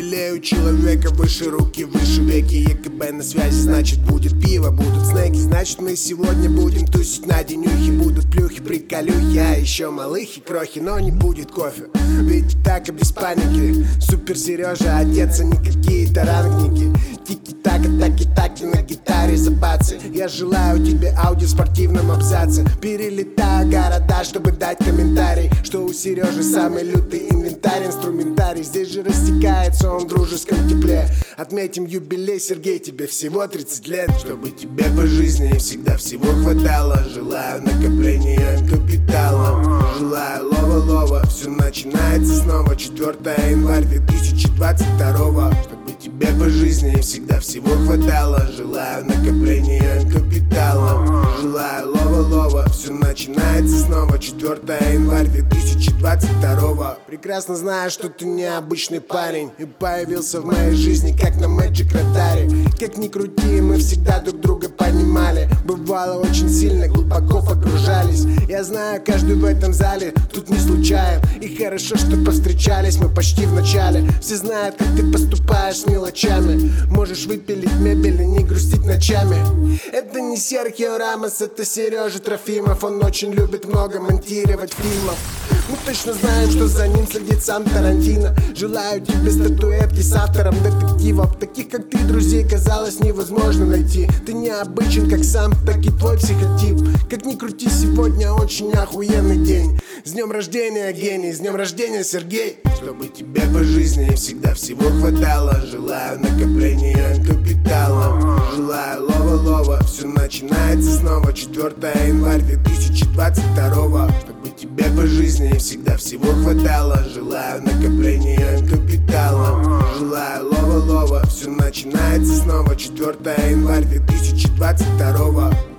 юбилей у человека, выше руки, выше веки. ЕКБ на связи, значит будет пиво, будут снеки. Значит мы сегодня будем тусить на денюхе. Будут плюхи, приколюхи, а еще малыхи, крохи. Но не будет кофе, ведь так и без паники. Супер Сережа, одеться не какие-то рангники. Тики-така, таки-таки на гитаре за бацы. Я желаю тебе аудио в спортивном абзаце. Перелетаю города, чтобы дать комментарий, что у Сережи самый лютый инвентарь, инструментарий. Здесь же растекается он в дружеском тепле. Отметим юбилей, Сергей, тебе всего 30 лет. Чтобы тебе по жизни всегда всего хватало. Желаю накопления капитала. Желаю лова-лова, все начинается снова. 4 января 2022. Чтобы тебе по жизни всегда всего хватало. Желаю накопления капитала. Желаю лова-лова, все начинается снова. 4 января 2022. Прекрасно знаю, что ты необычный парень и появился в моей жизни, как на Magic Радаре. Как ни крути, мы всегда друг друга понимали. Бывало очень сильно, глубоко погружались. Я знаю, каждый в этом зале тут не случайен. И хорошо, что повстречались мы почти в начале. Все знают, как ты поступаешь с мелочами. Можешь выпилить мебель и не грустить ночами. Это не Серхио Рамос, это Сережа Трофимов. Он очень любит много монтировать фильмов. Мы точно знаем, что за ним следит сам Тарантино. Желаю тебе статуэтки с автором детективов. Таких, как ты, друзей, казалось невозможно найти. Ты необычен, как сам, так и твой психотип. Как ни крути, сегодня очень охуенный день. С днем рождения, гений, с днем рождения, Сергей. Чтобы тебе по жизни всегда всего хватало. Желаю накопления капитала. Желаю лова-лова, все начинается снова. 4 января 2022. Чтобы тебе по жизни всегда всего хватало. Желаю накопления капитала. Желаю лова-лова, все начинается снова. 4 января 2022.